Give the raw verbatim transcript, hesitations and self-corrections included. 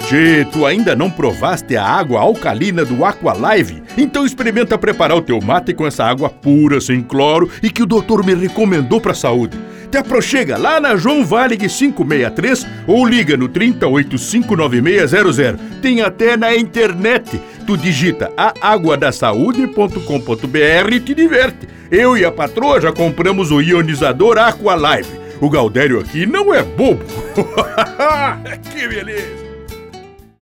Tchê, tu ainda não provaste a água alcalina do Aqualive? Então experimenta preparar o teu mate com essa água pura, sem cloro e que o doutor me recomendou pra saúde. Te aproxega lá na João Valig quinhentos e sessenta e três ou liga no trinta, oitenta e cinco, noventa e seis zero zero. Tem até na internet. Tu digita a água da saúde ponto com ponto br e te diverte. Eu e a patroa já compramos o ionizador Aqualive. O Gaudério aqui não é bobo. Que beleza!